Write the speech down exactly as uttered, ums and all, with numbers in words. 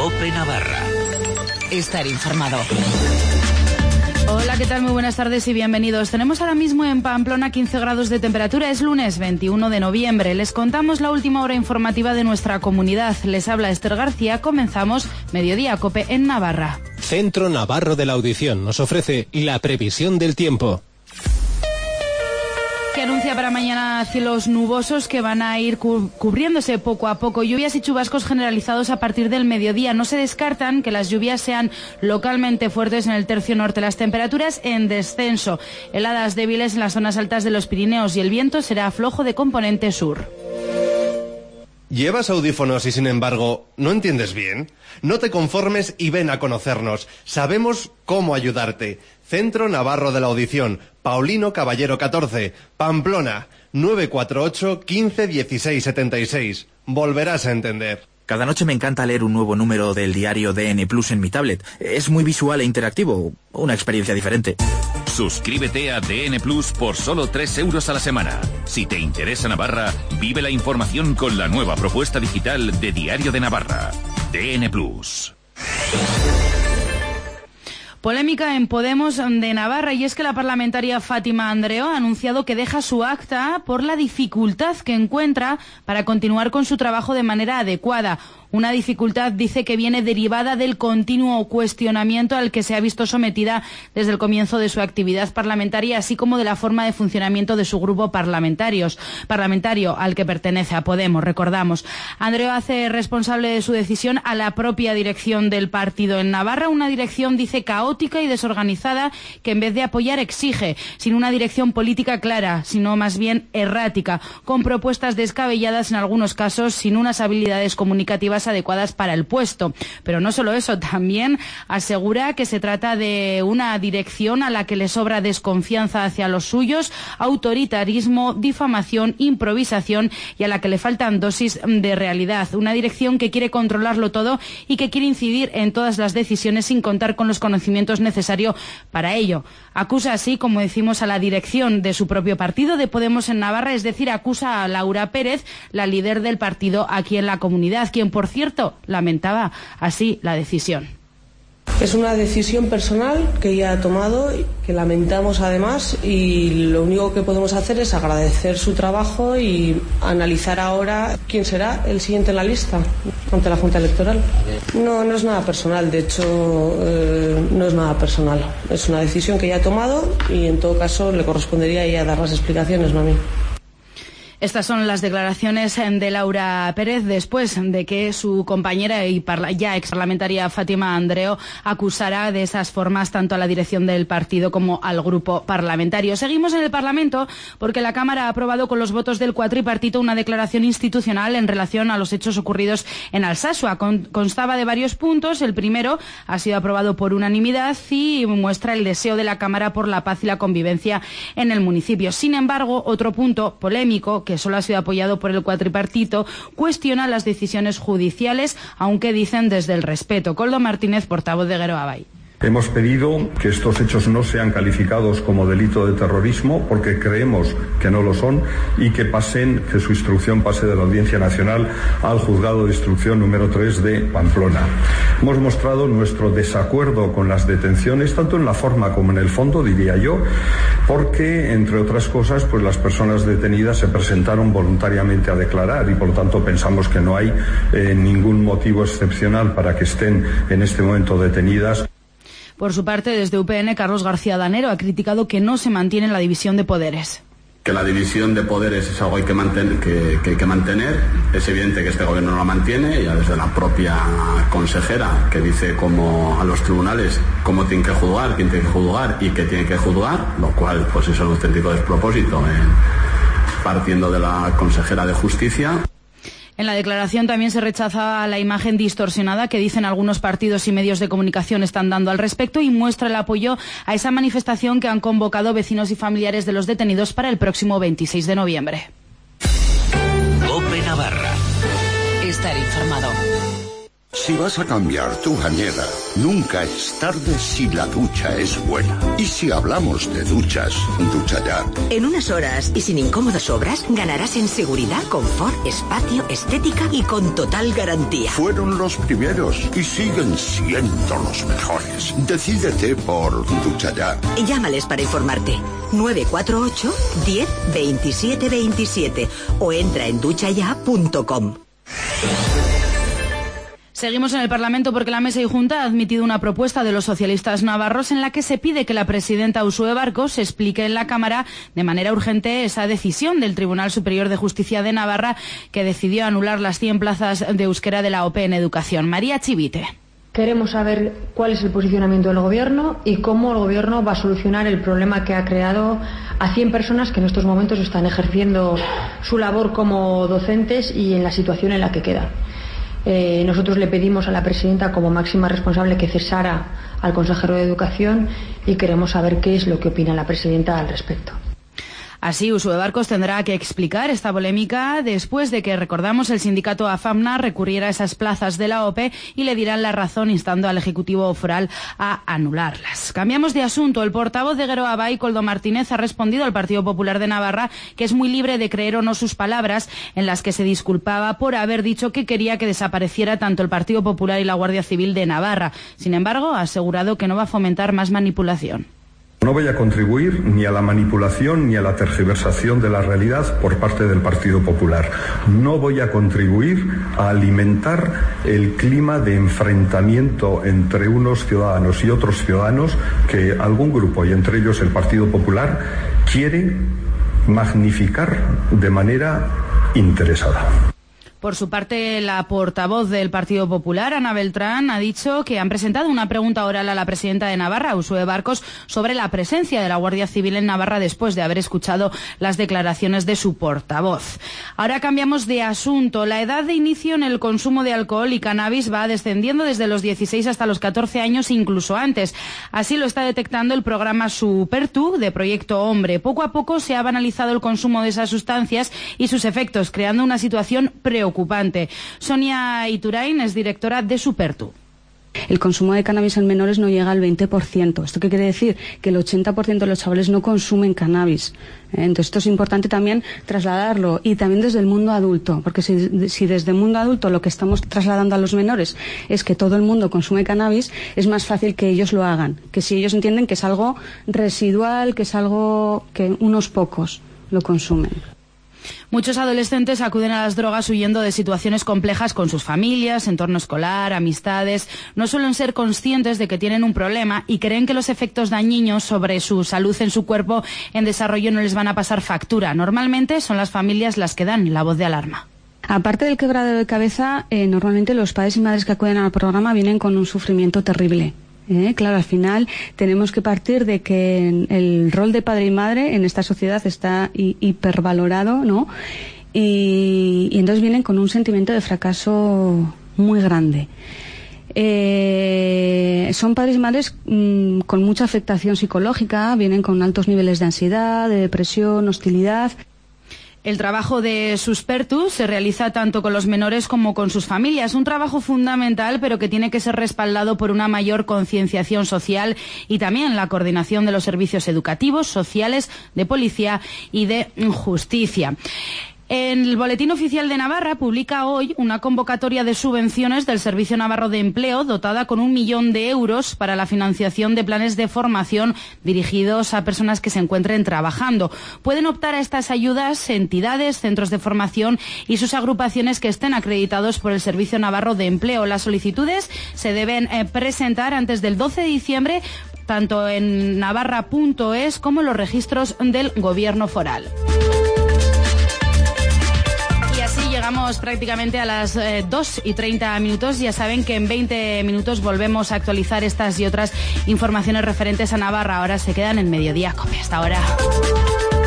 COPE Navarra. Estar informado. Hola, ¿qué tal? Muy buenas tardes y bienvenidos. Tenemos ahora mismo en Pamplona quince grados de temperatura. Es lunes veintiuno de noviembre. Les contamos la última hora informativa de nuestra comunidad. Les habla Esther García. Comenzamos Mediodía COPE en Navarra. Centro Navarro de la Audición nos ofrece la previsión del tiempo. Que anuncia para mañana cielos nubosos que van a ir cu- cubriéndose poco a poco. Lluvias y chubascos generalizados a partir del mediodía. No se descartan que las lluvias sean localmente fuertes en el tercio norte. Las temperaturas en descenso. Heladas débiles en las zonas altas de los Pirineos y el viento será flojo de componente sur. ¿Llevas audífonos y sin embargo no entiendes bien? No te conformes y ven a conocernos. Sabemos cómo ayudarte. Centro Navarro de la Audición, Paulino Caballero catorce, Pamplona, nueve cuatro ocho, quince, dieciséis, setenta y seis. Volverás a entender. Cada noche me encanta leer un nuevo número del diario D N Plus en mi tablet. Es muy visual e interactivo, una experiencia diferente. Suscríbete a D N Plus por solo tres euros a la semana. Si te interesa Navarra, vive la información con la nueva propuesta digital de Diario de Navarra. D N Plus. Polémica en Podemos de Navarra, y es que la parlamentaria Fátima Andreo ha anunciado que deja su acta por la dificultad que encuentra para continuar con su trabajo de manera adecuada. Una dificultad, dice, que viene derivada del continuo cuestionamiento al que se ha visto sometida desde el comienzo de su actividad parlamentaria, así como de la forma de funcionamiento de su grupo parlamentarios, parlamentario al que pertenece, a Podemos, recordamos. Andreo hace responsable de su decisión a la propia dirección del partido en Navarra, una dirección, dice, caótica y desorganizada, que en vez de apoyar exige, sin una dirección política clara, sino más bien errática, con propuestas descabelladas en algunos casos, sin unas habilidades comunicativas adecuadas para el puesto. Pero no solo eso, también asegura que se trata de una dirección a la que le sobra desconfianza hacia los suyos, autoritarismo, difamación, improvisación, y a la que le faltan dosis de realidad. Una dirección que quiere controlarlo todo y que quiere incidir en todas las decisiones sin contar con los conocimientos necesarios para ello. Acusa así, como decimos, a la dirección de su propio partido, de Podemos en Navarra, es decir, acusa a Laura Pérez, la líder del partido aquí en la comunidad, quien, por cierto, lamentaba así la decisión. Es una decisión personal que ella ha tomado, que lamentamos además, y lo único que podemos hacer es agradecer su trabajo y analizar ahora quién será el siguiente en la lista ante la Junta Electoral. No, no es nada personal, de hecho eh, no es nada personal. Es una decisión que ella ha tomado y en todo caso le correspondería a ella dar las explicaciones, no a mí. Estas son las declaraciones de Laura Pérez después de que su compañera y ya ex parlamentaria Fátima Andreo acusara de esas formas tanto a la dirección del partido como al grupo parlamentario. Seguimos en el Parlamento porque la Cámara ha aprobado con los votos del cuatripartito una declaración institucional en relación a los hechos ocurridos en Alsasua. Con, constaba de varios puntos. El primero ha sido aprobado por unanimidad y muestra el deseo de la Cámara por la paz y la convivencia en el municipio. Sin embargo, otro punto polémico, que que solo ha sido apoyado por el cuatripartito, cuestiona las decisiones judiciales, aunque dicen desde el respeto. Koldo Martínez, portavoz de Gero Abay. Hemos pedido que estos hechos no sean calificados como delito de terrorismo porque creemos que no lo son y que pasen, que su instrucción pase de la Audiencia Nacional al Juzgado de Instrucción número tres de Pamplona. Hemos mostrado nuestro desacuerdo con las detenciones, tanto en la forma como en el fondo, diría yo, porque, entre otras cosas, pues las personas detenidas se presentaron voluntariamente a declarar y, por lo tanto, pensamos que no hay eh, ningún motivo excepcional para que estén en este momento detenidas. Por su parte, desde U P N, Carlos García Danero ha criticado que no se mantiene la división de poderes. Que la división de poderes es algo que hay que, mantener, que, que hay que mantener. Es evidente que este gobierno no la mantiene, ya desde la propia consejera, que dice cómo a los tribunales cómo tienen que juzgar, quién tiene que juzgar y qué tiene que juzgar, lo cual pues es un auténtico despropósito, eh, partiendo de la consejera de Justicia. En la declaración también se rechaza la imagen distorsionada que dicen algunos partidos y medios de comunicación están dando al respecto y muestra el apoyo a esa manifestación que han convocado vecinos y familiares de los detenidos para el próximo veintiséis de noviembre. COPE Navarra. Estar informado. Si vas a cambiar tu bañera, nunca es tarde si la ducha es buena. Y si hablamos de duchas, ducha ya. En unas horas y sin incómodas obras, ganarás en seguridad, confort, espacio, estética y con total garantía. Fueron los primeros y siguen siendo los mejores. Decídete por ducha ya. Llámales para informarte. nueve cuatro ocho, diez, veintisiete veintisiete o entra en ducha ya punto com. Seguimos en el Parlamento porque la Mesa y Junta ha admitido una propuesta de los socialistas navarros en la que se pide que la presidenta Uxue Barkos explique en la Cámara de manera urgente esa decisión del Tribunal Superior de Justicia de Navarra que decidió anular las cien plazas de euskera de la O P E en educación. María Chivite. Queremos saber cuál es el posicionamiento del Gobierno y cómo el Gobierno va a solucionar el problema que ha creado a cien personas que en estos momentos están ejerciendo su labor como docentes y en la situación en la que queda. Eh, nosotros le pedimos a la presidenta como máxima responsable que cesara al consejero de Educación y queremos saber qué es lo que opina la presidenta al respecto. Así, Uxue Barkos tendrá que explicar esta polémica después de que, recordamos, el sindicato AFAMNA recurriera a esas plazas de la O P E y le dirán la razón instando al Ejecutivo Foral a anularlas. Cambiamos de asunto. El portavoz de Geroa Bai, Koldo Martínez, ha respondido al Partido Popular de Navarra que es muy libre de creer o no sus palabras, en las que se disculpaba por haber dicho que quería que desapareciera tanto el Partido Popular y la Guardia Civil de Navarra. Sin embargo, ha asegurado que no va a fomentar más manipulación. No voy a contribuir ni a la manipulación ni a la tergiversación de la realidad por parte del Partido Popular. No voy a contribuir a alimentar el clima de enfrentamiento entre unos ciudadanos y otros ciudadanos que algún grupo, y entre ellos el Partido Popular, quiere magnificar de manera interesada. Por su parte, la portavoz del Partido Popular, Ana Beltrán, ha dicho que han presentado una pregunta oral a la presidenta de Navarra, Uxue Barkos, sobre la presencia de la Guardia Civil en Navarra después de haber escuchado las declaraciones de su portavoz. Ahora cambiamos de asunto. La edad de inicio en el consumo de alcohol y cannabis va descendiendo desde los dieciséis hasta los catorce años, incluso antes. Así lo está detectando el programa Supertu de Proyecto Hombre. Poco a poco se ha banalizado el consumo de esas sustancias y sus efectos, creando una situación preocupante. Ocupante. Sonia Iturain es directora de Supertu. El consumo de cannabis en menores no llega al veinte por ciento. ¿Esto qué quiere decir? Que el ochenta por ciento de los chavales no consumen cannabis. ¿Eh? Entonces esto es importante también trasladarlo, y también desde el mundo adulto, porque si, si desde el mundo adulto lo que estamos trasladando a los menores es que todo el mundo consume cannabis, es más fácil que ellos lo hagan, que si ellos entienden que es algo residual, que es algo que unos pocos lo consumen. Muchos adolescentes acuden a las drogas huyendo de situaciones complejas con sus familias, entorno escolar, amistades. No suelen ser conscientes de que tienen un problema y creen que los efectos dañinos sobre su salud en su cuerpo en desarrollo no les van a pasar factura. Normalmente son las familias las que dan la voz de alarma. Aparte del quebrado de cabeza, eh, normalmente los padres y madres que acuden al programa vienen con un sufrimiento terrible. Eh, claro, al final tenemos que partir de que el rol de padre y madre en esta sociedad está hi- hipervalorado, ¿no? Y, y entonces vienen con un sentimiento de fracaso muy grande. Eh, son padres y madres mmm, con mucha afectación psicológica, vienen con altos niveles de ansiedad, de depresión, hostilidad. El trabajo de Supertu se realiza tanto con los menores como con sus familias. Un trabajo fundamental, pero que tiene que ser respaldado por una mayor concienciación social y también la coordinación de los servicios educativos, sociales, de policía y de justicia. El Boletín Oficial de Navarra publica hoy una convocatoria de subvenciones del Servicio Navarro de Empleo dotada con un millón de euros para la financiación de planes de formación dirigidos a personas que se encuentren trabajando. Pueden optar a estas ayudas entidades, centros de formación y sus agrupaciones que estén acreditados por el Servicio Navarro de Empleo. Las solicitudes se deben eh, presentar antes del doce de diciembre, tanto en navarra punto es como en los registros del Gobierno foral. Llegamos prácticamente a las eh, dos y treinta minutos. Ya saben que en veinte minutos volvemos a actualizar estas y otras informaciones referentes a Navarra. Ahora se quedan en Mediodía Cope. Hasta ahora.